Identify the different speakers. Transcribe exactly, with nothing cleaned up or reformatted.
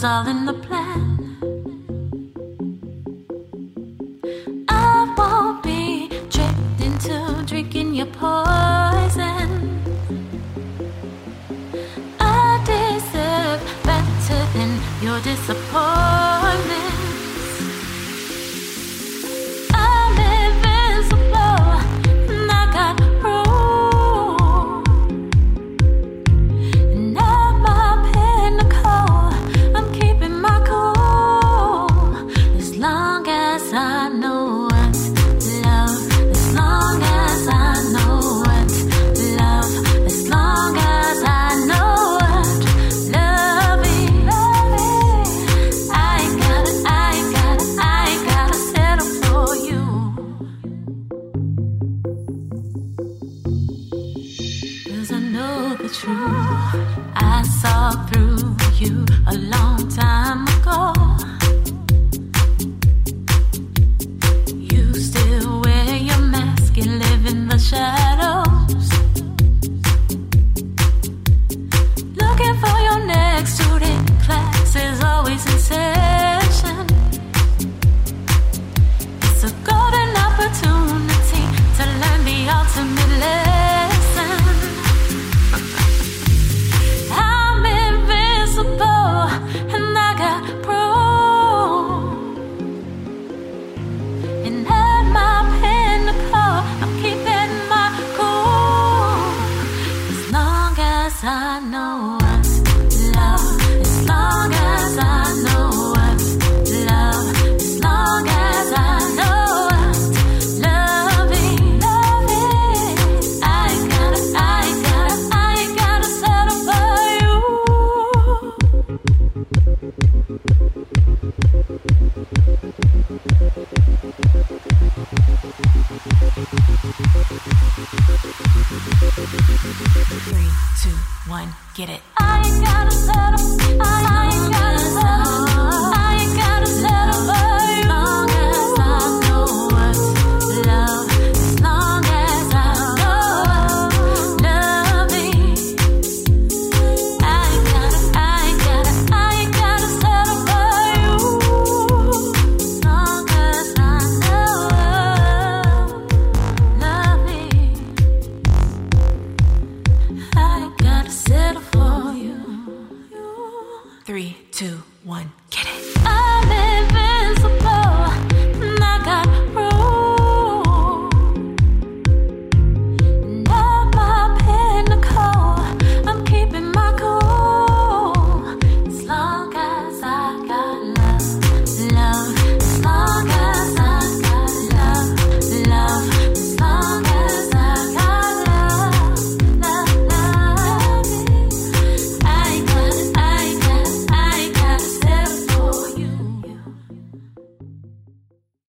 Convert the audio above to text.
Speaker 1: was all in the plan. I won't be tricked into drinking your poison. I deserve better than your disappointments. I'm invincible and I got proof. And I'm my pinnacle, I'm keeping my cool. As long as I know what's love, as long as I know what's love, as long as I know what love is. I ain't gotta, I ain't gotta, I ain't gotta settle for you. 'Cause I know the truth. I saw through you a long time ago. You still wear your mask and live in the shadows. Looking for your next student, class is always in session. It's a golden opportunity to learn the ultimate lesson. I'm invincible and I got proof. And at my pinnacle, I'm keeping my cool. As long as I know what's love, as long as I know what's love, as long as I know what's love is, love is. I ain't gotta, I ain't gotta, I ain't gotta settle for you. Three, two, one, get it. I ain't gotta settle. I ain't gotta settle. I ain't gotta settle for you. As long as I know what's love, as long as I know what love is. I ain't gotta, I ain't gotta, I ain't gotta settle for you. As long as I know what love is. I ain't gotta settle for you. Three, two, one, get it. I'm in